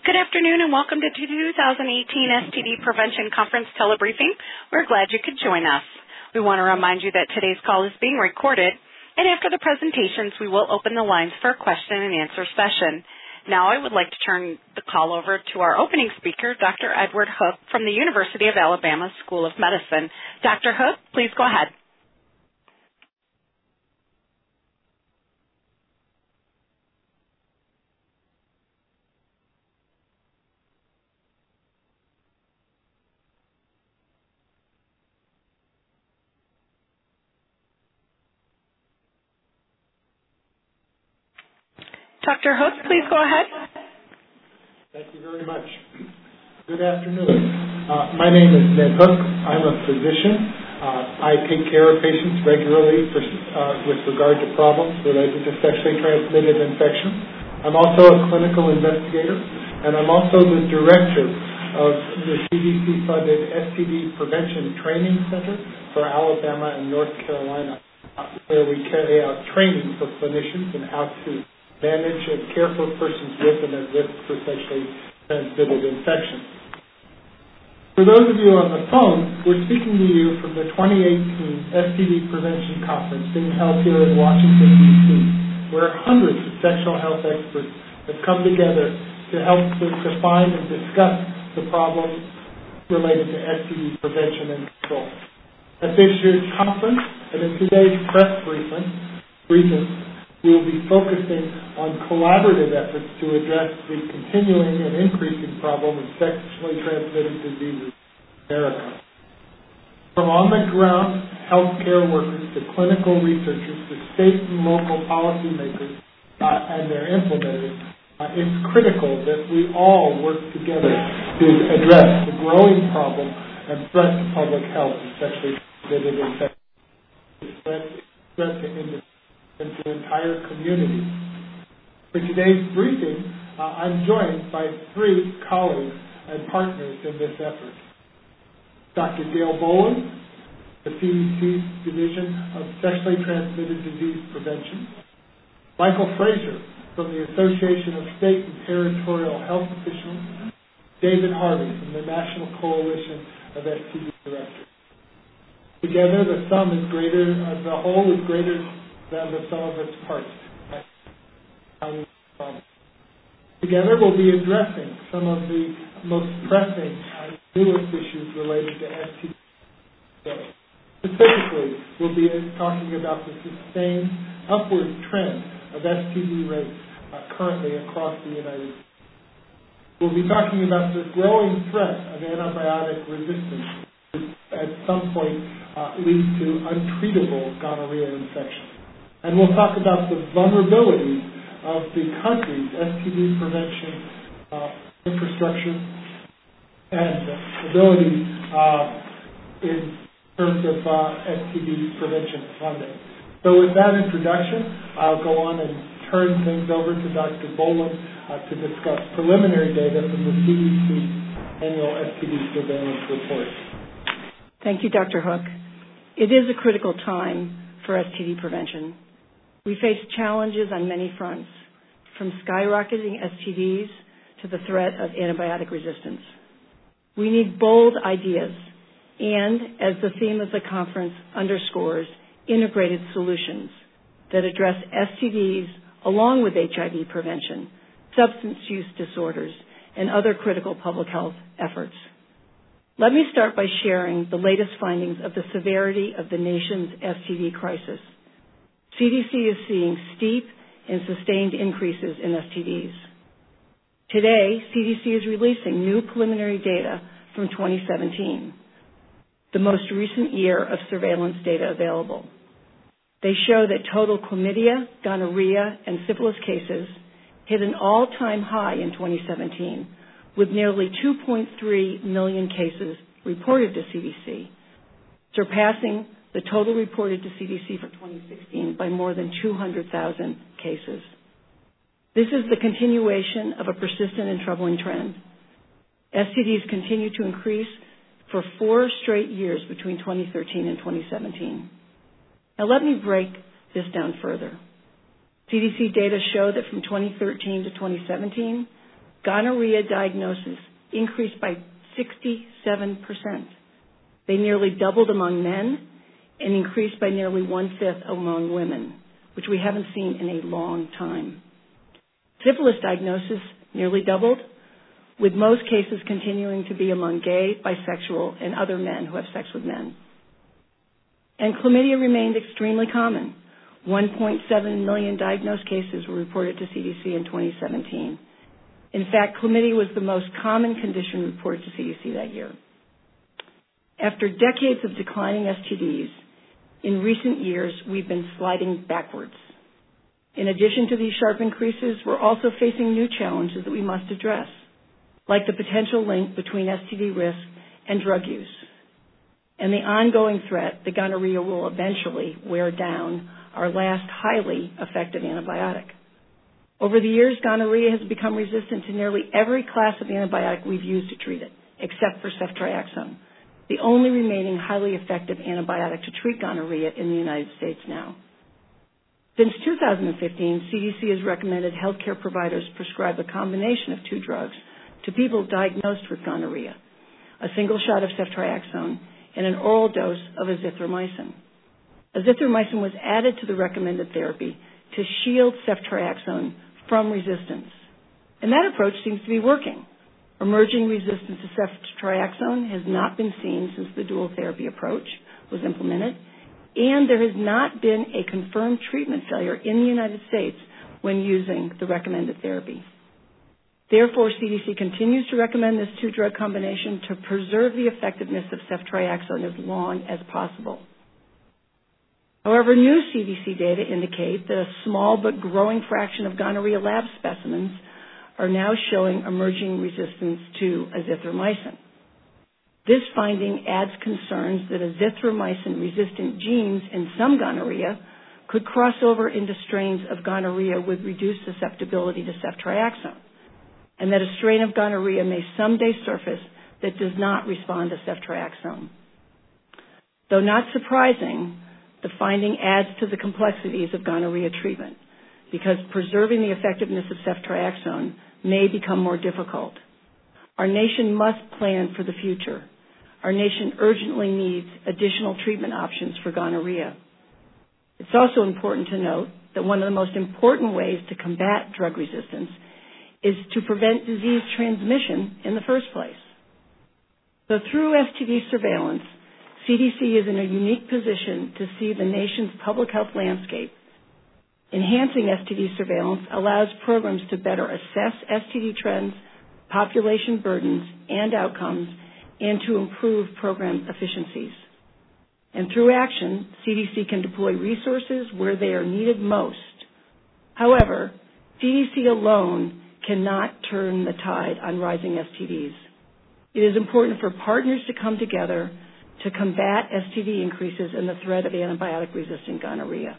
Good afternoon and welcome to 2018 STD Prevention Conference telebriefing. We're glad you could join us. We want to remind you that today's call is being recorded, and after the presentations, we will open the lines for a question and answer session. Now I would like to turn the call over to our opening speaker, Dr. Edward Hook from the University of Alabama School of Medicine. Dr. Hook, please go ahead. Dr. Hook, please go ahead. Thank you very much. Good afternoon. My name is Ned Hook. I'm a physician. I take care of patients regularly with regard to problems related to sexually transmitted infection. I'm also a clinical investigator, and I'm also the director of the CDC-funded STD Prevention Training Center for Alabama and North Carolina, where we carry out training for clinicians in how to manage and care for persons with and at risk for sexually transmitted infections. For those of you on the phone, we're speaking to you from the 2018 STD Prevention Conference being held here in Washington, D.C., where hundreds of sexual health experts have come together to help to define and discuss the problems related to STD prevention and control. At this year's conference and in today's press briefing, we will be focusing on collaborative efforts to address the continuing and increasing problem of sexually transmitted diseases in America. From on-the-ground healthcare workers to clinical researchers to state and local policymakers and their implementers, it's critical that we all work together to address the growing problem and threat to public health of sexually transmitted infections, threat to industry, and to entire communities. For today's briefing, I'm joined by three colleagues and partners in this effort. Dr. Dale Boland, the CDC's Division of Sexually Transmitted Disease Prevention. Michael Fraser from the Association of State and Territorial Health Officials. David Harvey from the National Coalition of STD Directors. Together, the whole is greater than the sum of its parts. Together, we'll be addressing some of the most pressing and newest issues related to STD. Specifically, we'll be talking about the sustained upward trend of STD rates currently across the United States. We'll be talking about the growing threat of antibiotic resistance, which at some point lead to untreatable gonorrhea infection. And we'll talk about the vulnerabilities of the country's STD prevention infrastructure and ability in terms of STD prevention funding. So with that introduction, I'll go on and turn things over to Dr. Boland to discuss preliminary data from the CDC annual STD surveillance report. Thank you, Dr. Hook. It is a critical time for STD prevention. We face challenges on many fronts, from skyrocketing STDs to the threat of antibiotic resistance. We need bold ideas and, as the theme of the conference underscores, integrated solutions that address STDs along with HIV prevention, substance use disorders, and other critical public health efforts. Let me start by sharing the latest findings of the severity of the nation's STD crisis. CDC is seeing steep and sustained increases in STDs. Today, CDC is releasing new preliminary data from 2017, the most recent year of surveillance data available. They show that total chlamydia, gonorrhea, and syphilis cases hit an all-time high in 2017, with nearly 2.3 million cases reported to CDC, surpassing the total reported to CDC for 2016 by more than 200,000 cases. This is the continuation of a persistent and troubling trend. STDs continue to increase for 4 straight years between 2013 and 2017. Now let me break this down further. CDC data show that from 2013 to 2017, gonorrhea diagnoses increased by 67%. They nearly doubled among men and increased by nearly 1/5 among women, which we haven't seen in a long time. Syphilis diagnosis nearly doubled, with most cases continuing to be among gay, bisexual, and other men who have sex with men. And chlamydia remained extremely common. 1.7 million diagnosed cases were reported to CDC in 2017. In fact, chlamydia was the most common condition reported to CDC that year. After decades of declining STDs, in recent years, we've been sliding backwards. In addition to these sharp increases, we're also facing new challenges that we must address, like the potential link between STD risk and drug use, and the ongoing threat that gonorrhea will eventually wear down our last highly effective antibiotic. Over the years, gonorrhea has become resistant to nearly every class of antibiotic we've used to treat it, except for ceftriaxone, the only remaining highly effective antibiotic to treat gonorrhea in the United States now. Since 2015, CDC has recommended healthcare providers prescribe a combination of two drugs to people diagnosed with gonorrhea, a single shot of ceftriaxone and an oral dose of azithromycin. Azithromycin was added to the recommended therapy to shield ceftriaxone from resistance. And that approach seems to be working. Emerging resistance to ceftriaxone has not been seen since the dual therapy approach was implemented, and there has not been a confirmed treatment failure in the United States when using the recommended therapy. Therefore, CDC continues to recommend this two-drug combination to preserve the effectiveness of ceftriaxone as long as possible. However, new CDC data indicate that a small but growing fraction of gonorrhea lab specimens are now showing emerging resistance to azithromycin. This finding adds concerns that azithromycin-resistant genes in some gonorrhea could cross over into strains of gonorrhea with reduced susceptibility to ceftriaxone, and that a strain of gonorrhea may someday surface that does not respond to ceftriaxone. Though not surprising, the finding adds to the complexities of gonorrhea treatment because preserving the effectiveness of ceftriaxone may become more difficult. Our nation must plan for the future. Our nation urgently needs additional treatment options for gonorrhea. It's also important to note that one of the most important ways to combat drug resistance is to prevent disease transmission in the first place. So through STD surveillance, CDC is in a unique position to see the nation's public health landscape. Enhancing STD surveillance allows programs to better assess STD trends, population burdens, and outcomes, and to improve program efficiencies. And through action, CDC can deploy resources where they are needed most. However, CDC alone cannot turn the tide on rising STDs. It is important for partners to come together to combat STD increases and the threat of antibiotic-resistant gonorrhea.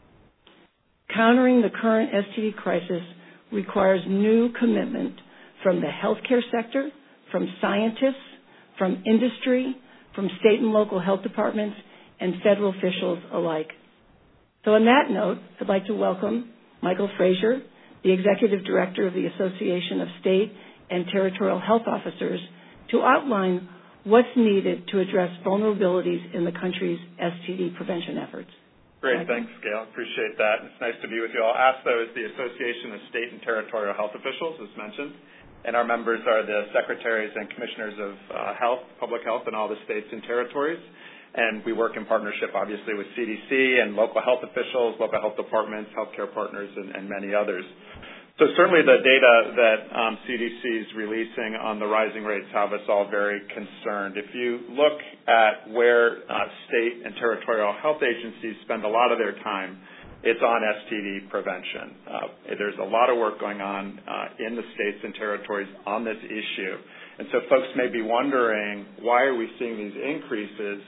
Countering the current STD crisis requires new commitment from the healthcare sector, from scientists, from industry, from state and local health departments, and federal officials alike. So on that note, I'd like to welcome Michael Frazier, the Executive Director of the Association of State and Territorial Health Officers, to outline what's needed to address vulnerabilities in the country's STD prevention efforts. Great. Thanks, Gail. Appreciate that. It's nice to be with you all. ASTHO is the Association of State and Territorial Health Officials, as mentioned, and our members are the secretaries and commissioners of health, public health in all the states and territories. And we work in partnership, obviously, with CDC and local health officials, local health departments, healthcare partners, and many others. So certainly the data that CDC is releasing on the rising rates have us all very concerned. If you look at where state and territorial health agencies spend a lot of their time, it's on STD prevention. There's a lot of work going on in the states and territories on this issue. And so folks may be wondering, why are we seeing these increases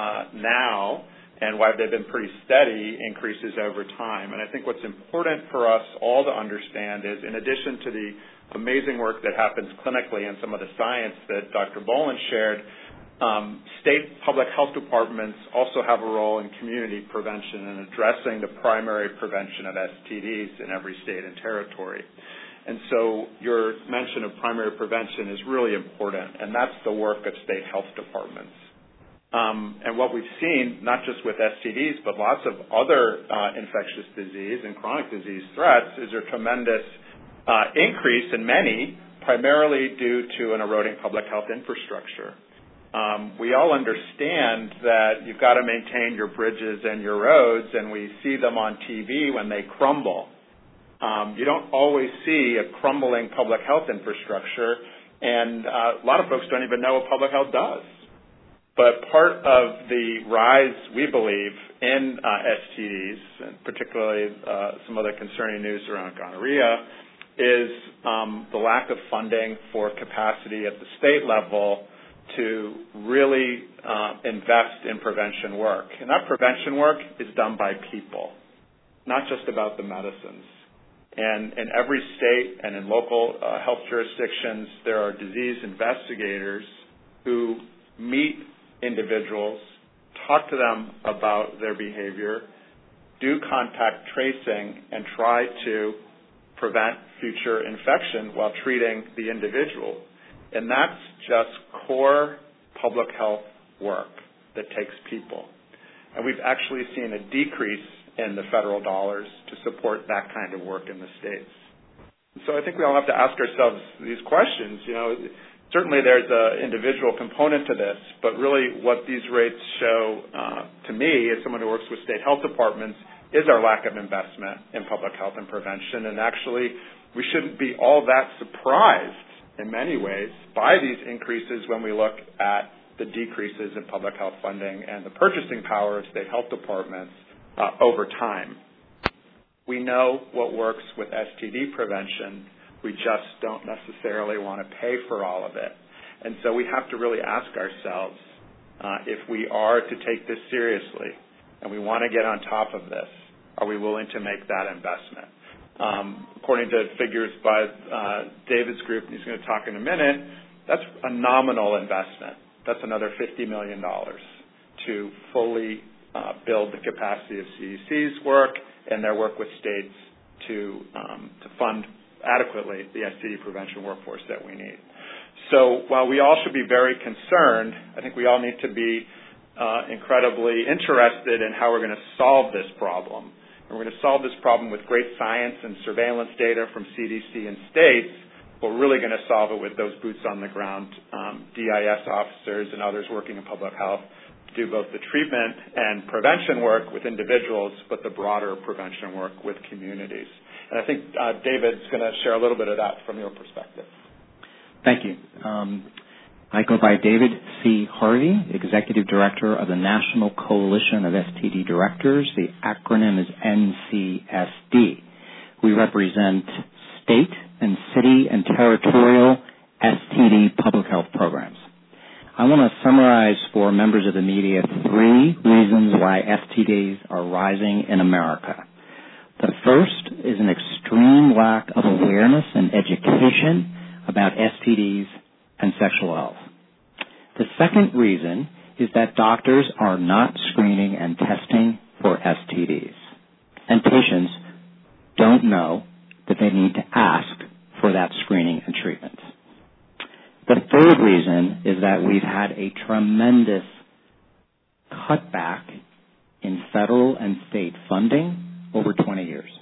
now, and why they've been pretty steady increases over time? And I think what's important for us all to understand is, in addition to the amazing work that happens clinically and some of the science that Dr. Boland shared, state public health departments also have a role in community prevention and addressing the primary prevention of STDs in every state and territory. And so your mention of primary prevention is really important, and that's the work of state health departments. And what we've seen, not just with STDs, but lots of other infectious disease and chronic disease threats, is a tremendous increase in many, primarily due to an eroding public health infrastructure. We all understand that you've got to maintain your bridges and your roads, and we see them on TV when they crumble. You don't always see a crumbling public health infrastructure, and a lot of folks don't even know what public health does. But part of the rise, we believe, in STDs, and particularly some other concerning news around gonorrhea, is the lack of funding for capacity at the state level to really invest in prevention work. And that prevention work is done by people, not just about the medicines. And in every state and in local health jurisdictions, there are disease investigators who meet individuals, talk to them about their behavior, do contact tracing, and try to prevent future infection while treating the individual. And that's just core public health work that takes people. And we've actually seen a decrease in the federal dollars to support that kind of work in the states. So I think we all have to ask ourselves these questions. Certainly there's an individual component to this, but really what these rates show to me as someone who works with state health departments is our lack of investment in public health and prevention. And actually, we shouldn't be all that surprised in many ways by these increases when we look at the decreases in public health funding and the purchasing power of state health departments over time. We know what works with STD prevention. We just don't necessarily want to pay for all of it. And so we have to really ask ourselves if we are to take this seriously and we want to get on top of this, are we willing to make that investment? According to figures by David's group, and he's going to talk in a minute, that's a nominal investment. That's another $50 million to fully build the capacity of CDC's work and their work with states to fund adequately the STD prevention workforce that we need. So while we all should be very concerned, I think we all need to be incredibly interested in how we're going to solve this problem. And we're going to solve this problem with great science and surveillance data from CDC and states. We're really going to solve it with those boots on the ground, DIS officers and others working in public health to do both the treatment and prevention work with individuals, but the broader prevention work with communities. And I think David's going to share a little bit of that from your perspective. Thank you. I go by David C. Harvey, Executive Director of the National Coalition of STD Directors. The acronym is NCSD. We represent state and city and territorial STD public health programs. I want to summarize for members of the media 3 reasons why STDs are rising in America. The first is an extreme lack of awareness and education about STDs and sexual health. The second reason is that doctors are not screening and testing for STDs, and patients don't know that they need to ask for that screening and treatment. The third reason is that we've had a tremendous cutback in federal and state funding over 20 years.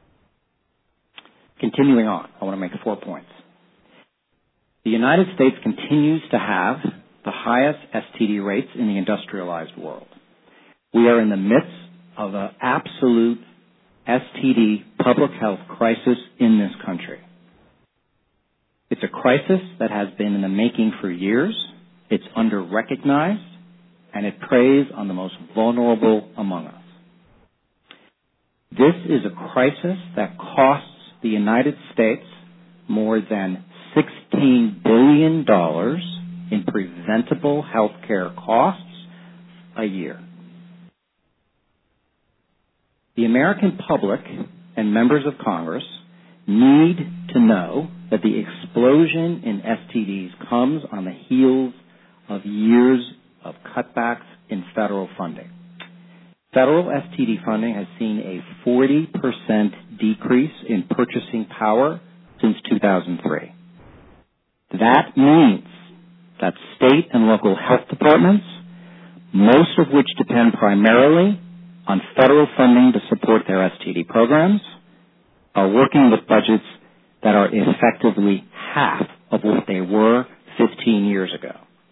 Continuing on, I want to make 4 points. The United States continues to have the highest STD rates in the industrialized world. We are in the midst of an absolute STD public health crisis in this country. It's a crisis that has been in the making for years. It's under-recognized, and it preys on the most vulnerable among us. This is a crisis that costs the United States more than $16 billion in preventable health care costs a year. The American public and members of Congress need to know that the explosion in STDs comes on the heels of years of cutbacks in federal funding. Federal STD funding has seen a 40% decrease in purchasing power since 2003. That means that state and local health departments, most of which depend primarily on federal funding to support their STD programs, are working with budgets that are effectively half of what they were 15 years ago.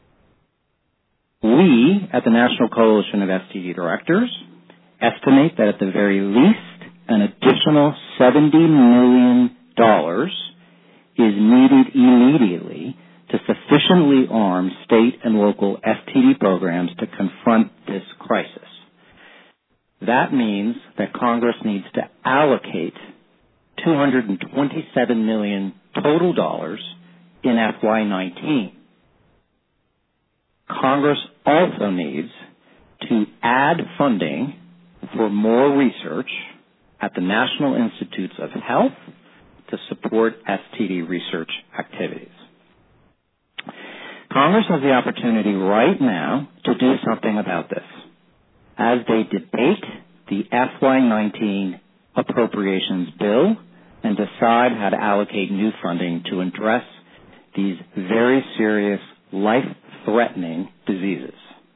We, at the National Coalition of STD Directors, estimate that at the very least an additional $70 million is needed immediately to sufficiently arm state and local STD programs to confront this crisis. That means that Congress needs to allocate $227 million total dollars in FY19. Congress also needs to add funding for more research at the National Institutes of Health to support STD research activities. Congress has the opportunity right now to do something about this as they debate the FY19 appropriations bill and decide how to allocate new funding to address these very serious, life-threatening diseases.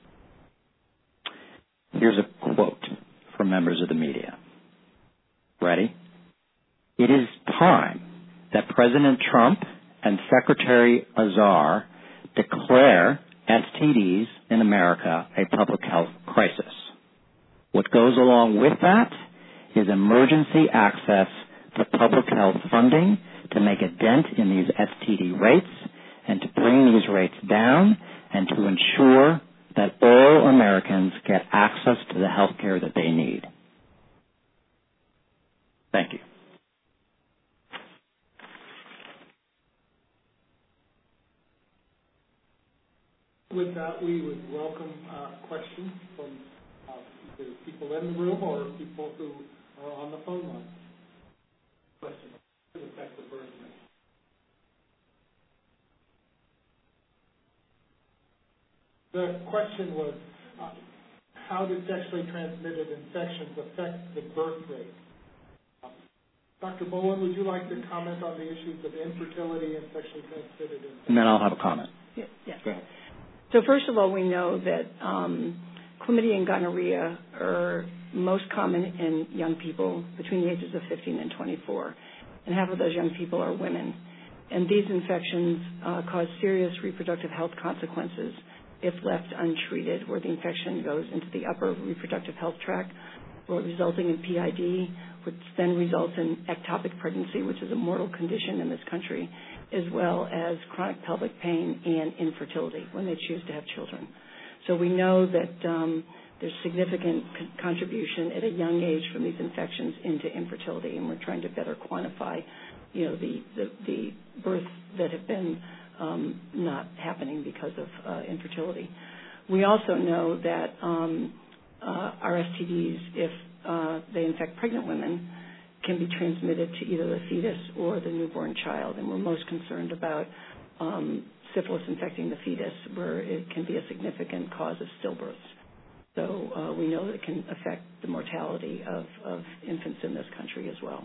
Here's a quote from members of the media. Ready? It is time that President Trump and Secretary Azar declare STDs in America a public health crisis. What goes along with that is emergency access to public health funding to make a dent in these STD rates and to bring these rates down and to ensure that all Americans get access to the health care that they need. Thank you. With that, we would welcome questions from either people in the room or people who are on the phone line. Question to affect the birth rate. The question was, how do sexually transmitted infections affect the birth rate? Dr. Bowen, would you like to comment on the issues of infertility and sexually transmitted infections? And then I'll have a comment. Yes. Go ahead. So first of all, we know that chlamydia and gonorrhea are most common in young people between the ages of 15 and 24, and half of those young people are women. And these infections cause serious reproductive health consequences if left untreated, where the infection goes into the upper reproductive health tract, resulting in PID, which then results in ectopic pregnancy, which is a mortal condition in this country, as well as chronic pelvic pain and infertility when they choose to have children. So we know that there's significant contribution at a young age from these infections into infertility, and we're trying to better quantify, the births that have been not happening because of infertility. We also know that our STDs, if they infect pregnant women, can be transmitted to either the fetus or the newborn child, and we're most concerned about syphilis infecting the fetus, where it can be a significant cause of stillbirths. So we know that it can affect the mortality of infants in this country as well.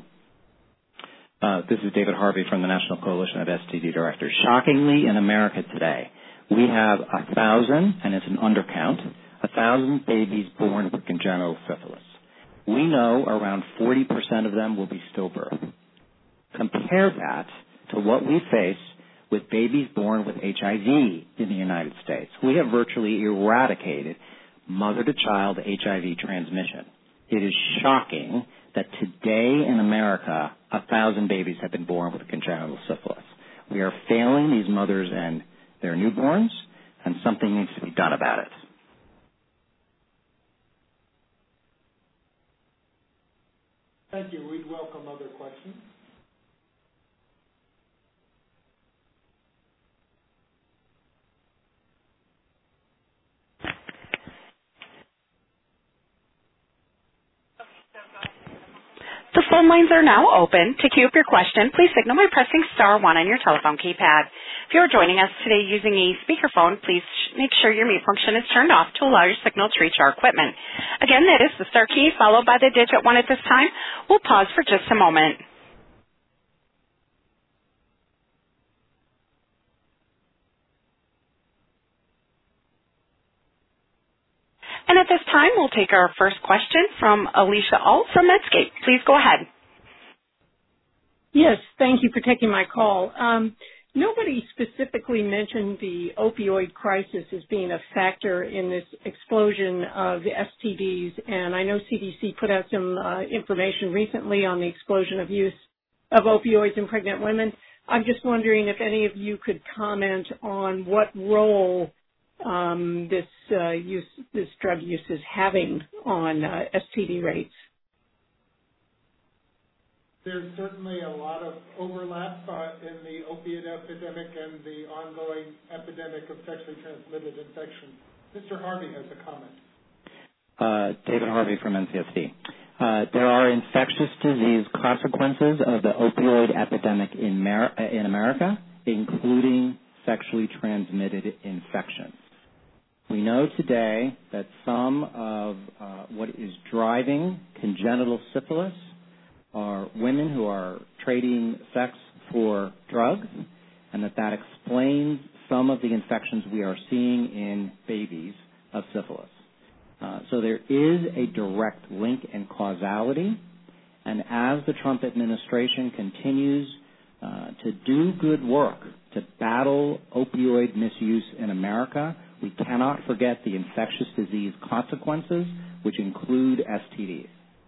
This is David Harvey from the National Coalition of STD Directors. Shockingly, in America today, we have 1,000, and it's an undercount, 1,000 babies born with congenital syphilis. We know around 40% of them will be stillbirth. Compare that to what we face with babies born with HIV in the United States. We have virtually eradicated mother-to-child HIV transmission. It is shocking that today in America, 1,000 babies have been born with congenital syphilis. We are failing these mothers and their newborns, and something needs to be done about it. Thank you. We'd welcome other questions. The phone lines are now open. To queue up your question, please signal by pressing *1 on your telephone keypad. If you are joining us today using a speakerphone, please make sure your mute function is turned off to allow your signal to reach our equipment. Again, that is the star key followed by the digit 1 at this time. We'll pause for just a moment. And at this time, we'll take our first question from Alicia Alt from Medscape. Please go ahead. Yes, thank you for taking my call. Nobody specifically mentioned the opioid crisis as being a factor in this explosion of STDs, and I know CDC put out some information recently on the explosion of use of opioids in pregnant women. I'm just wondering if any of you could comment on what role this drug use is having on STD rates. There's certainly a lot of overlap in the opiate epidemic and the ongoing epidemic of sexually transmitted infections. Mr. Harvey has a comment. David Harvey from NCSD. There are infectious disease consequences of the opioid epidemic in America, including sexually transmitted infections. We know today that some of what is driving congenital syphilis are women who are trading sex for drugs, and that explains some of the infections we are seeing in babies of syphilis. So there is a direct link and causality, and as the Trump administration continues to do good work to battle opioid misuse in America, we cannot forget the infectious disease consequences, which include STDs.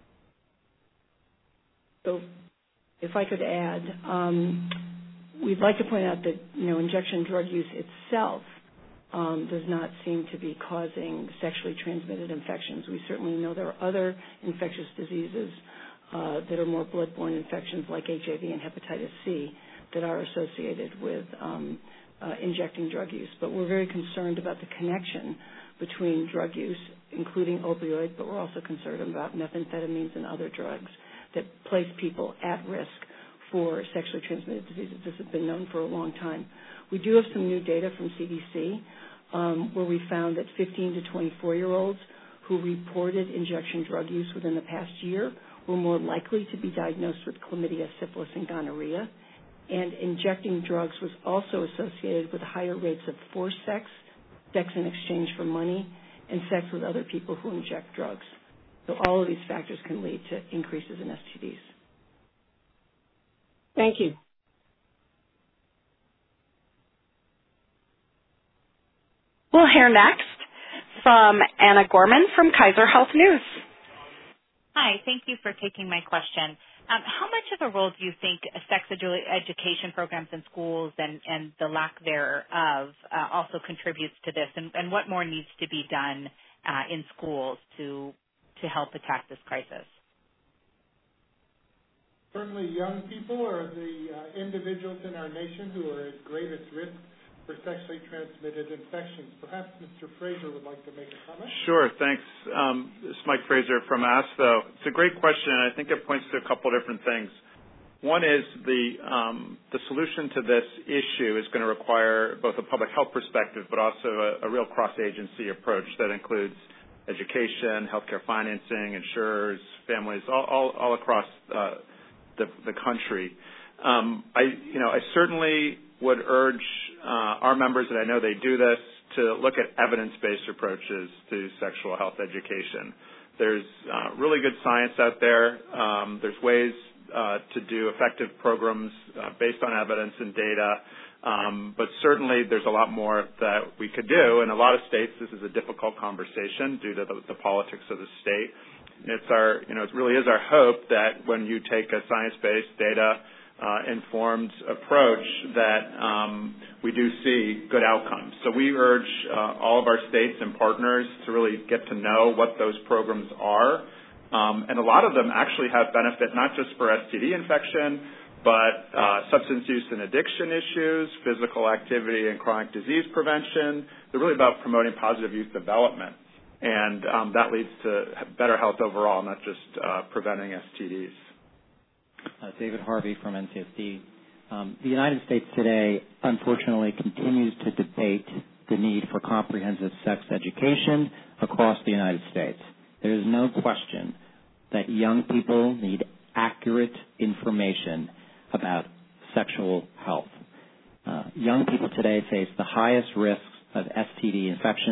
So if I could add, we'd like to point out that, injection drug use itself does not seem to be causing sexually transmitted infections. We certainly know there are other infectious diseases that are more bloodborne infections like HIV and hepatitis C that are associated with injecting drug use. But we're very concerned about the connection between drug use, including opioid, but we're also concerned about methamphetamines and other drugs that place people at risk for sexually transmitted diseases. This has been known for a long time. We do have some new data from CDC where we found that 15 to 24-year-olds who reported injection drug use within the past year were more likely to be diagnosed with chlamydia, syphilis, and gonorrhea. And injecting drugs was also associated with higher rates of forced sex, sex in exchange for money, and sex with other people who inject drugs. So all of these factors can lead to increases in STDs. Thank you. We'll hear next from Anna Gorman from Kaiser Health News. Hi, thank you for taking my question. How much of a role do you think sex education programs in schools and the lack thereof also contributes to this, and what more needs to be done in schools to help attack this crisis? Certainly young people are the individuals in our nation who are at greatest risk for sexually transmitted infections. Perhaps Mr. Fraser would like to make a comment. Sure, thanks. This is Mike Fraser from ASPHO. It's a great question, and I think it points to a couple different things. One is the solution to this issue is going to require both a public health perspective, but also a real cross-agency approach that includes education, healthcare financing, insurers, families, all across the country. I certainly would urge our members, and I know they do this, to look at evidence-based approaches to sexual health education. There's really good science out there. There's ways to do effective programs based on evidence and data, but certainly there's a lot more that we could do. In a lot of states, this is a difficult conversation due to the politics of the state. And it really is our hope that when you take a science-based, data-informed approach, that we do see good outcomes. So we urge all of our states and partners to really get to know what those programs are. And a lot of them actually have benefit not just for STD infection, but substance use and addiction issues, physical activity and chronic disease prevention. They're really about promoting positive youth development. And that leads to better health overall, not just preventing STDs. David Harvey from NCSD. The United States today, unfortunately, continues to debate the need for comprehensive sex education across the United States. There is no question that young people need accurate information about sexual health. Young people today face the highest risks of STD infections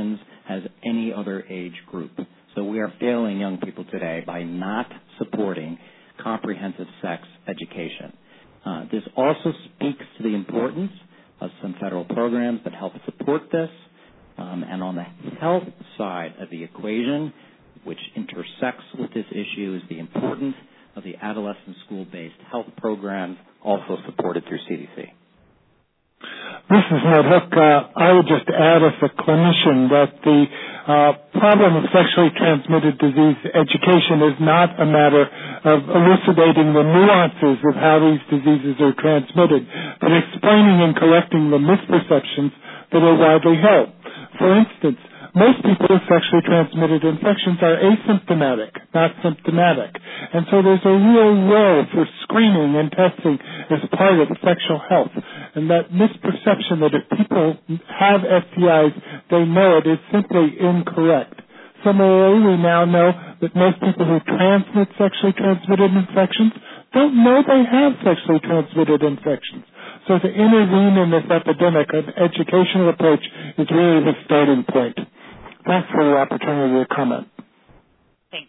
as any other age group. So we are failing young people today by not supporting comprehensive sex education. This also speaks to the importance of some federal programs that help support this. And on the health side of the equation, which intersects with this issue, is the importance of the adolescent school-based health programs, also supported through CDC. This is Ned Hook. I would just add as a clinician that the problem of sexually transmitted disease education is not a matter of elucidating the nuances of how these diseases are transmitted, but explaining and correcting the misperceptions that are widely held. For instance, most people with sexually transmitted infections are asymptomatic, not symptomatic. And so there's a real role for screening and testing as part of sexual health. And that misperception that if people have STIs, they know it is simply incorrect. Similarly, we now know that most people who transmit sexually transmitted infections don't know they have sexually transmitted infections. So to intervene in this epidemic, an educational approach is really the starting point. Thanks for the opportunity to comment. Thanks.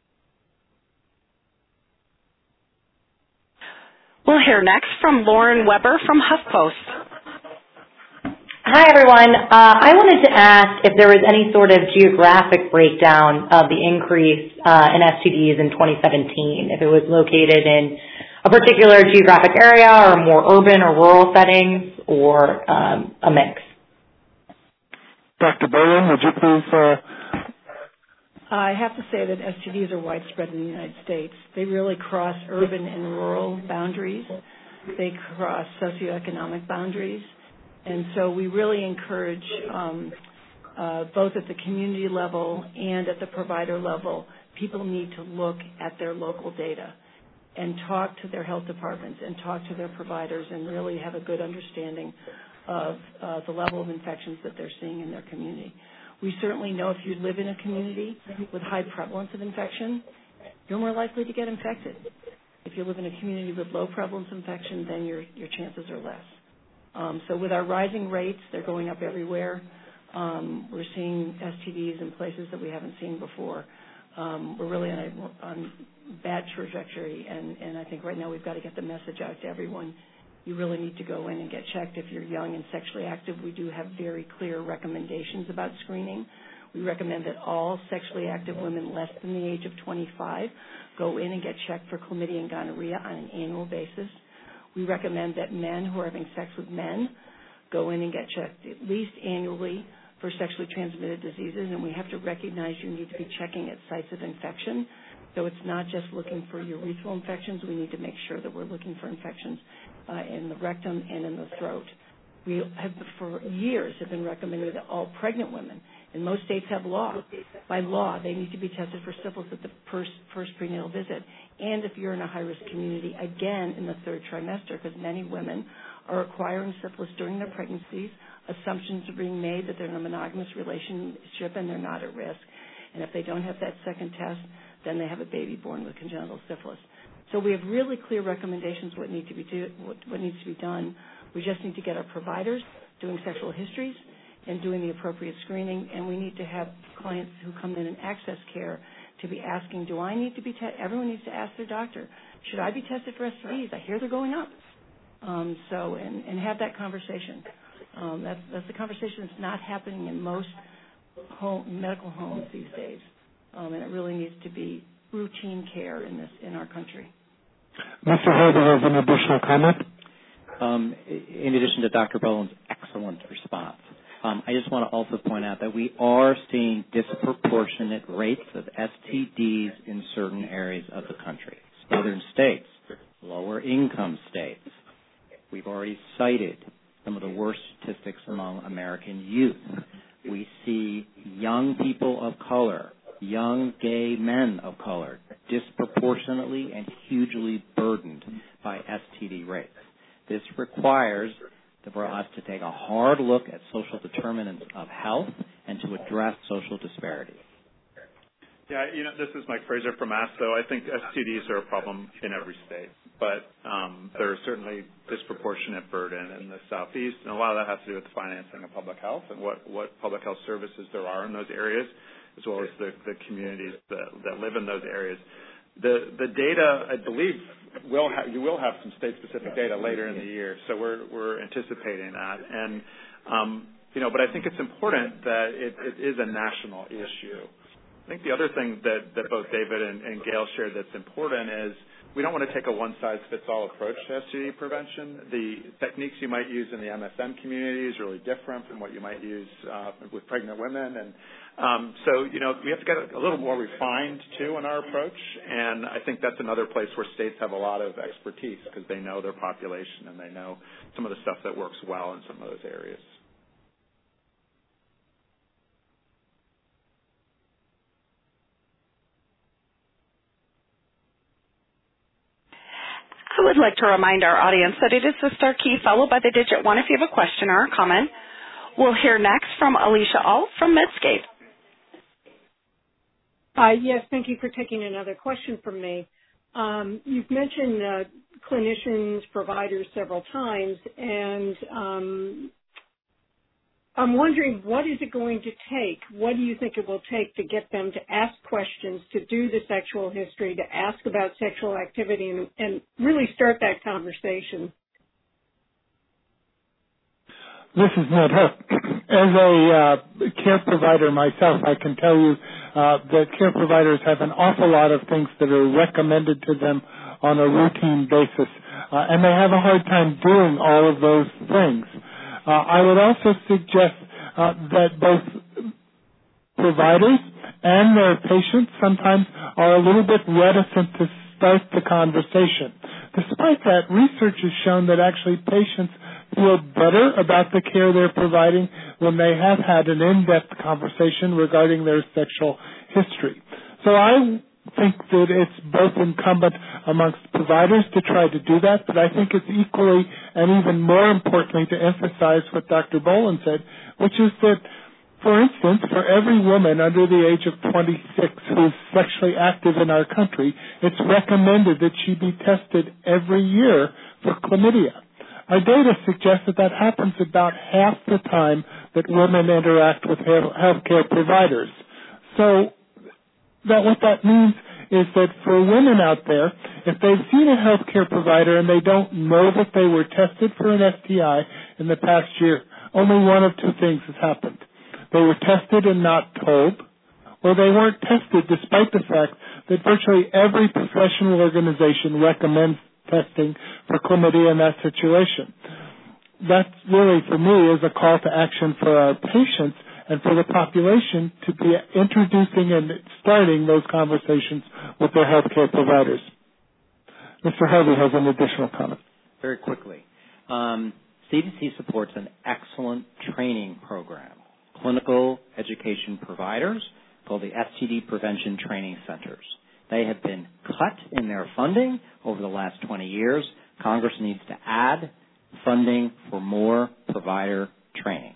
We'll hear next from Lauren Weber from HuffPost. Hi, everyone. I wanted to ask if there was any sort of geographic breakdown of the increase in STDs in 2017, if it was located in a particular geographic area or more urban or rural settings or a mix. Dr. Bowen, would you please? I have to say that STDs are widespread in the United States. They really cross urban and rural boundaries. They cross socioeconomic boundaries. And so we really encourage both at the community level and at the provider level, people need to look at their local data and talk to their health departments and talk to their providers and really have a good understanding of the level of infections that they're seeing in their community. We certainly know if you live in a community with high prevalence of infection, you're more likely to get infected. If you live in a community with low prevalence infection, then your chances are less. So with our rising rates, they're going up everywhere. We're seeing STDs in places that we haven't seen before. We're really on bad trajectory, and I think right now we've got to get the message out to everyone. You really need to go in and get checked if you're young and sexually active. We do have very clear recommendations about screening. We recommend that all sexually active women less than the age of 25 go in and get checked for chlamydia and gonorrhea on an annual basis. We recommend that men who are having sex with men go in and get checked at least annually for sexually transmitted diseases, and we have to recognize you need to be checking at sites of infection. So it's not just looking for urethral infections. We need to make sure that we're looking for infections in the rectum and in the throat. We have, for years, have been recommending that all pregnant women, and most states have law. By law, they need to be tested for syphilis at the first prenatal visit. And if you're in a high-risk community, again in the third trimester, because many women are acquiring syphilis during their pregnancies. Assumptions are being made that they're in a monogamous relationship and they're not at risk. And if they don't have that second test, then they have a baby born with congenital syphilis. So we have really clear recommendations what needs to be done. We just need to get our providers doing sexual histories and doing the appropriate screening, and we need to have clients who come in and access care to be asking, do I need to be tested? Everyone needs to ask their doctor, should I be tested for STDs? I hear they're going up. And have that conversation. That's the conversation that's not happening in most medical homes these days. And it really needs to be routine care in our country. Mr. Herber has an additional comment. In addition to Dr. Bowen's excellent response, I just want to also point out that we are seeing disproportionate rates of STDs in certain areas of the country. Southern states, lower income states. We've already cited some of the worst statistics among American youth. We see young people of color, young gay men of color, disproportionately and hugely burdened by STD rates. This requires for us to take a hard look at social determinants of health and to address social disparities. Yeah, this is Mike Fraser from ASTO. I think STDs are a problem in every state, but there is certainly disproportionate burden in the Southeast, and a lot of that has to do with the financing of public health and what public health services there are in those areas, as well as the communities that live in those areas. The data, I believe, you will have some state-specific data later in the year, so we're anticipating that. And but I think it's important that it is a national issue. I think the other thing that both David and Gail shared that's important is we don't want to take a one-size-fits-all approach to STD prevention. The techniques you might use in the MSM community is really different from what you might use with pregnant women. And so we have to get a little more refined, too, in our approach. And I think that's another place where states have a lot of expertise because they know their population and they know some of the stuff that works well in some of those areas. I would like to remind our audience that it is the star key followed by the digit 1 if you have a question or a comment. We'll hear next from Alicia All from Medscape. Yes, thank you for taking another question from me. You've mentioned clinicians, providers several times, and I'm wondering, what is it going to take? What do you think it will take to get them to ask questions, to do the sexual history, to ask about sexual activity, and really start that conversation? This is Ned Hook. As a care provider myself, I can tell you that care providers have an awful lot of things that are recommended to them on a routine basis, and they have a hard time doing all of those things. I would also suggest that both providers and their patients sometimes are a little bit reticent to start the conversation. Despite that, research has shown that actually patients feel better about the care they're providing when they have had an in-depth conversation regarding their sexual history. So I think that it's both incumbent amongst providers to try to do that, but I think it's equally and even more importantly to emphasize what Dr. Boland said, which is that, for instance, for every woman under the age of 26 who's sexually active in our country, it's recommended that she be tested every year for chlamydia. Our data suggests that happens about half the time that women interact with healthcare providers. So what that means is that for women out there, if they've seen a healthcare provider and they don't know that they were tested for an STI in the past year, only one of two things has happened. They were tested and not told, or they weren't tested despite the fact that virtually every professional organization recommends testing for chlamydia in that situation. That really, for me, is a call to action for our patients and for the population to be introducing and starting those conversations with their healthcare providers. Mr. Harvey has an additional comment. Very quickly. CDC supports an excellent training program, clinical education providers called the STD Prevention Training Centers. They have been cut in their funding over the last 20 years. Congress needs to add funding for more provider training.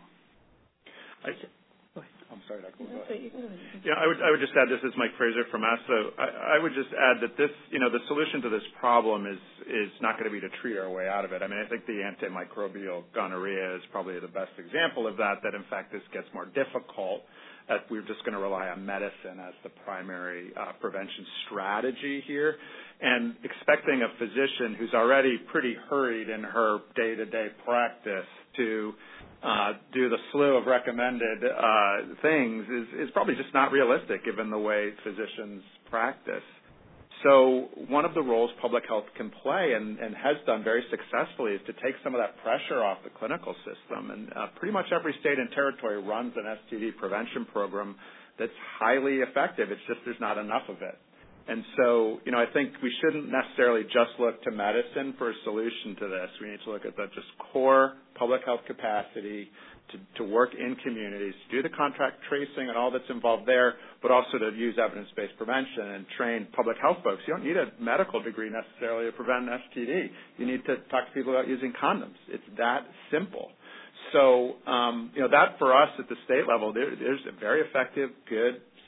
I'm sorry, Dr. Yeah, I would just add, this is Mike Fraser from ASTO. I would just add that this, the solution to this problem is not going to be to treat our way out of it. I mean, I think the antimicrobial gonorrhea is probably the best example of that in fact this gets more difficult, that we're just going to rely on medicine as the primary prevention strategy here. And expecting a physician who's already pretty hurried in her day-to-day practice to do the slew of recommended things is probably just not realistic given the way physicians practice. So one of the roles public health can play and has done very successfully is to take some of that pressure off the clinical system. And pretty much every state and territory runs an STD prevention program that's highly effective. It's just there's not enough of it. And so, I think we shouldn't necessarily just look to medicine for a solution to this. We need to look at the just core public health capacity to work in communities, to do the contact tracing and all that's involved there, but also to use evidence-based prevention and train public health folks. You don't need a medical degree necessarily to prevent an STD. You need to talk to people about using condoms. It's that simple. So, that for us at the state level, there's a very effective, good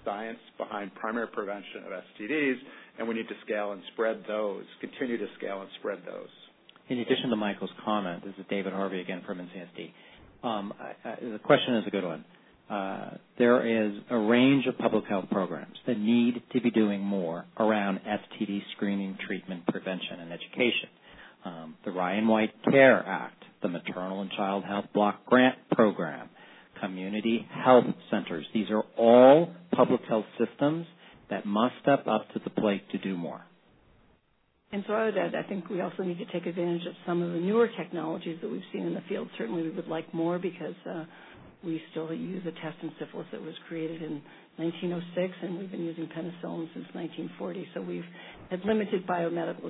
science behind primary prevention of STDs, and we need to scale and spread those, continue to scale and spread those. In addition to Michael's comment, this is David Harvey again from NCSD. The question is a good one. There is a range of public health programs that need to be doing more around STD screening, treatment, prevention, and education. The Ryan White CARE Act, the Maternal and Child Health Block Grant Program, community health centers. These are all public health systems that must step up to the plate to do more. And so I would add, I think we also need to take advantage of some of the newer technologies that we've seen in the field. Certainly we would like more because we still use a test in syphilis that was created in 1906, and we've been using penicillin since 1940. So we've had limited biomedical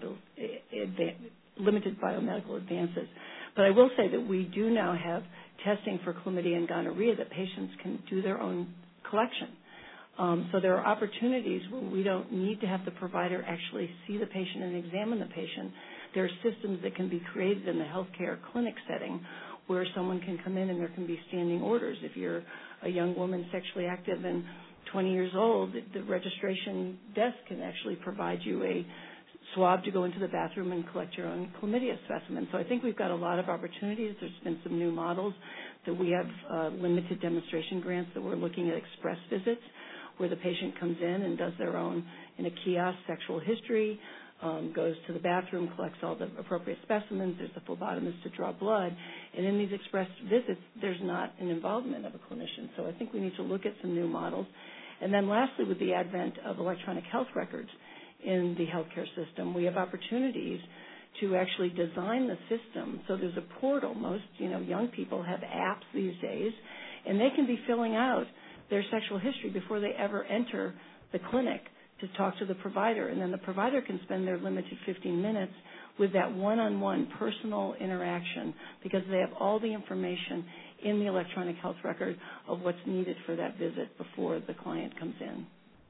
advances. But I will say that we do now have testing for chlamydia and gonorrhea that patients can do their own collection. So there are opportunities where we don't need to have the provider actually see the patient and examine the patient. There are systems that can be created in the healthcare clinic setting where someone can come in and there can be standing orders. If you're a young woman sexually active and 20 years old, the registration desk can actually provide you a swab to go into the bathroom and collect your own chlamydia specimen. So I think we've got a lot of opportunities. There's been some new models that we have limited demonstration grants that we're looking at express visits, where the patient comes in and does their own, in a kiosk, sexual history, goes to the bathroom, collects all the appropriate specimens. There's a phlebotomist to draw blood. And in these express visits, there's not an involvement of a clinician. So I think we need to look at some new models. And then lastly, with the advent of electronic health records in the healthcare system, we have opportunities to actually design the system. So there's a portal. Most, young people have apps these days, and they can be filling out their sexual history before they ever enter the clinic to talk to the provider. And then the provider can spend their limited 15 minutes with that one-on-one personal interaction because they have all the information in the electronic health record of what's needed for that visit before the client comes in.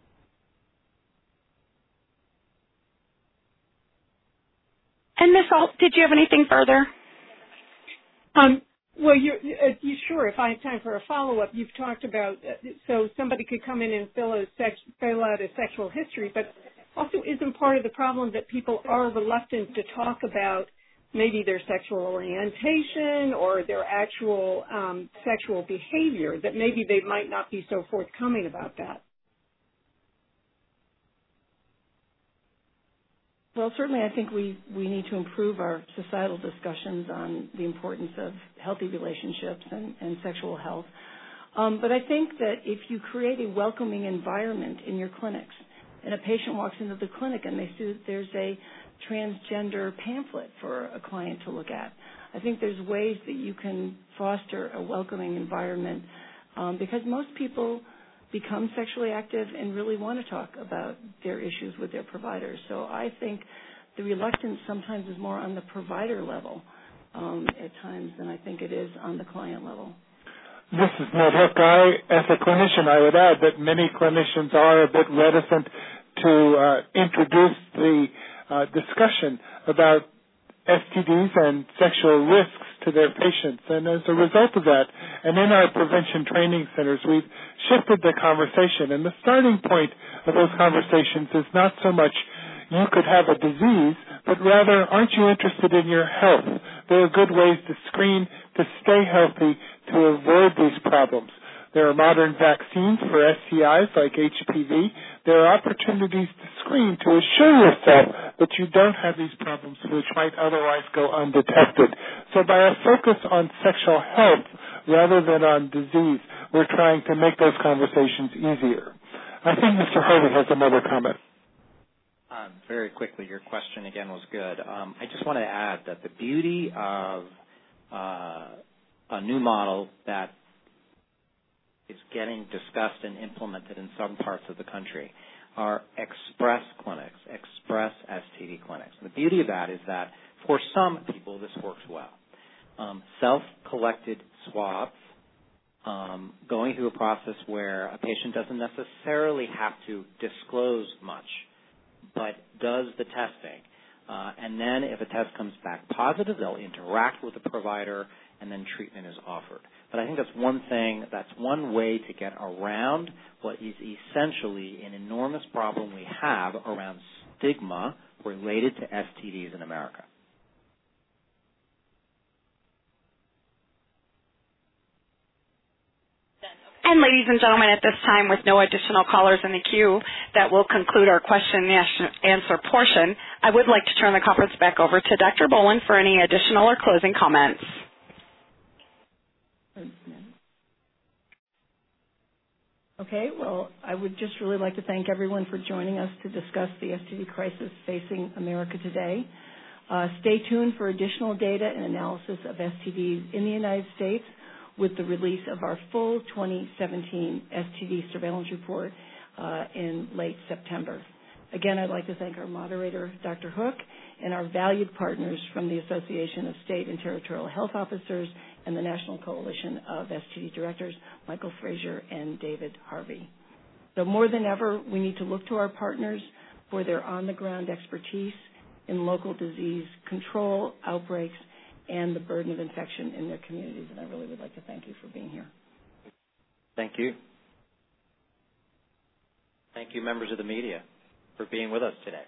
And Ms. Alt, did you have anything further? Well, sure. If I have time for a follow-up, you've talked about so somebody could come in and fill out a sexual history, but also isn't part of the problem that people are reluctant to talk about maybe their sexual orientation or their actual sexual behavior, that maybe they might not be so forthcoming about that? Well, certainly I think we need to improve our societal discussions on the importance of healthy relationships and sexual health. But I think that if you create a welcoming environment in your clinics and a patient walks into the clinic and they see that there's a transgender pamphlet for a client to look at, I think there's ways that you can foster a welcoming environment because most people become sexually active and really want to talk about their issues with their providers. So I think the reluctance sometimes is more on the provider level at times than I think it is on the client level. This is Ned Hook. As a clinician, I would add that many clinicians are a bit reticent to introduce the discussion about STDs and sexual risks to their patients. And as a result of that, and in our prevention training centers, we've shifted the conversation. And the starting point of those conversations is not so much you could have a disease, but rather, aren't you interested in your health? There are good ways to screen, to stay healthy, to avoid these problems. There are modern vaccines for STIs like HPV. There are opportunities to screen to assure yourself that you don't have these problems which might otherwise go undetected. So by our focus on sexual health rather than on disease, we're trying to make those conversations easier. I think Mr. Harvey has another comment. Very quickly, your question again was good. I just want to add that the beauty of a new model that is getting discussed and implemented in some parts of the country are express clinics, express STD clinics. And the beauty of that is that for some people this works well. Self-collected swabs, going through a process where a patient doesn't necessarily have to disclose much, but does the testing. And then if a test comes back positive, they'll interact with the provider and then treatment is offered. But I think that's one way to get around what is essentially an enormous problem we have around stigma related to STDs in America. And ladies and gentlemen, at this time, with no additional callers in the queue, that will conclude our question and answer portion. I would like to turn the conference back over to Dr. Boland for any additional or closing comments. Okay, well, I would just really like to thank everyone for joining us to discuss the STD crisis facing America today. Stay tuned for additional data and analysis of STDs in the United States with the release of our full 2017 STD surveillance report in late September. Again, I'd like to thank our moderator, Dr. Hook, and our valued partners from the Association of State and Territorial Health Officers and the National Coalition of STD Directors, Michael Frazier and David Harvey. So more than ever, we need to look to our partners for their on-the-ground expertise in local disease control, outbreaks, and the burden of infection in their communities. And I really would like to thank you for being here. Thank you. Thank you, members of the media, for being with us today.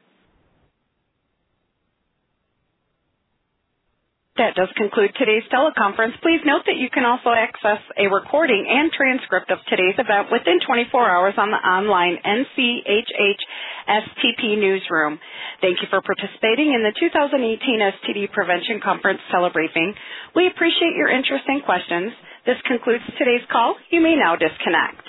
That does conclude today's teleconference. Please note that you can also access a recording and transcript of today's event within 24 hours on the online NCHH STP newsroom. Thank you for participating in the 2018 STD Prevention Conference telebriefing. We appreciate your interest and questions. This concludes today's call. You may now disconnect.